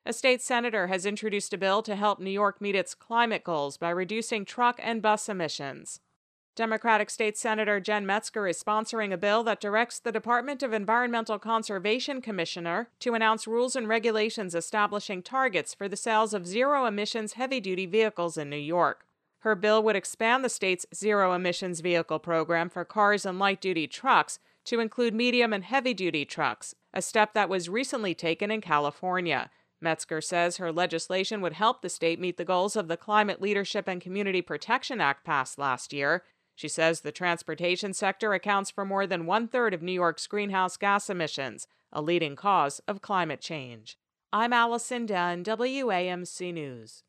A state senator has introduced a bill to help New York meet its climate goals by reducing truck and bus emissions. Democratic State Senator Jen Metzger is sponsoring a bill that directs the Department of Environmental Conservation Commissioner to announce rules and regulations establishing targets for the sales of zero-emissions heavy-duty vehicles in New York. Her bill would expand the state's zero-emissions vehicle program for cars and light-duty trucks to include medium and heavy-duty trucks, a step that was recently taken in California. Metzger says her legislation would help the state meet the goals of the Climate Leadership and Community Protection Act passed last year. She says the transportation sector accounts for more than one-third of New York's greenhouse gas emissions, a leading cause of climate change. I'm Allison Dunn, WAMC News.